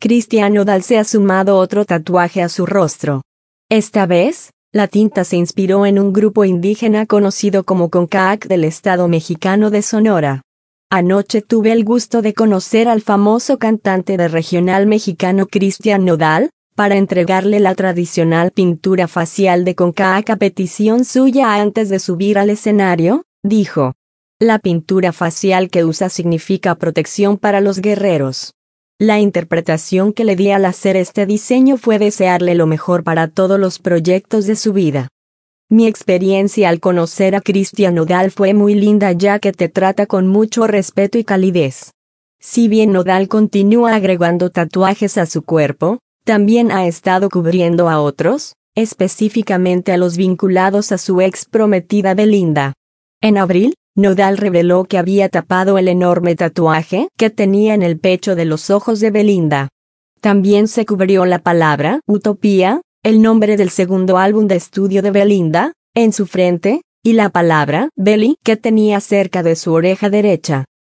Cristian Nodal se ha sumado otro tatuaje a su rostro. Esta vez, la tinta se inspiró en un grupo indígena conocido como Concac del estado mexicano de Sonora. Anoche tuve el gusto de conocer al famoso cantante de regional mexicano Cristian Nodal, para entregarle la tradicional pintura facial de Concac a petición suya antes de subir al escenario, dijo. La pintura facial que usa significa protección para los guerreros. La interpretación que le di al hacer este diseño fue desearle lo mejor para todos los proyectos de su vida. Mi experiencia al conocer a Cristian Nodal fue muy linda ya que te trata con mucho respeto y calidez. Si bien Nodal continúa agregando tatuajes a su cuerpo, también ha estado cubriendo a otros, específicamente a los vinculados a su ex prometida Belinda. En abril, Nodal reveló que había tapado el enorme tatuaje que tenía en el pecho de los ojos de Belinda. También se cubrió la palabra Utopía, el nombre del segundo álbum de estudio de Belinda, en su frente, y la palabra Beli que tenía cerca de su oreja derecha.